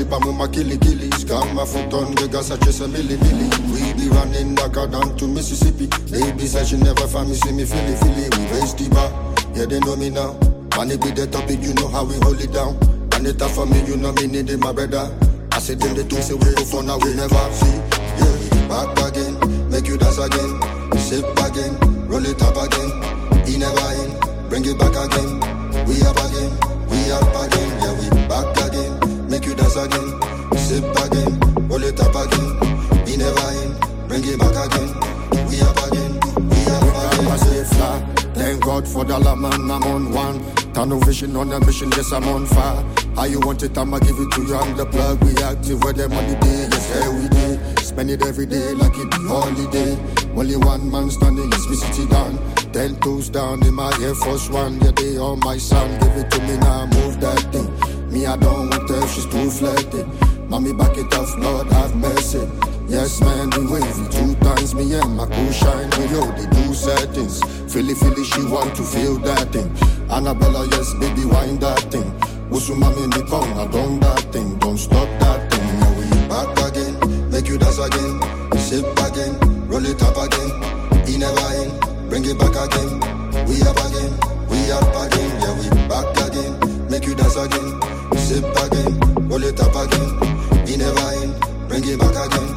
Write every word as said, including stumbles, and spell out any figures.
pa muma killy killy. Scam my foot on the gas, I chase a milli milli. We be running Dakar down to Mississippi. Baby said she never find me, see me feely feely. We raise the bar, yeah they know me now. Money be the topic, you know how we hold it down. And it up for me, you know me need it, my brother. I said them the two say we go for now, we never see. Yeah, we back again, make you dance again. Sip again, roll it up again. He never in, bring it back again. We up again, we up again. Yeah, we back again, make you dance again. Sip again, roll it up again. He never in, bring it back again. We up again, we up again. I say fly, thank God for the lemon, I'm on one. Tunnel vision on a mission, yes I'm on fire. How you want it, I'ma give it to you, I'm the plug. We active where the money day, yes every day. Spend it every day like it be holiday. Only one man standing, yes me city down. Ten toes down in my Air Force One. Yeah, they on my son, give it to me now, move that thing. Me, I don't want her, she's too flirty. Mommy, back it off, Lord, have mercy. Yes, man, we wavy two times. Me and my cool shine, we yo, they do settings. Philly, Philly, she want to feel that thing. Annabella, yes, baby, wind that thing. Wusu mami ni kong, I don't that thing. Don't stop that thing. Yeah, we back again, make you dance again. Sip again, roll it up again. He never in, bring it back again. We up again, we up again. Yeah, we back again, make you dance again. Sip again, roll it up again. He never in, bring it back again.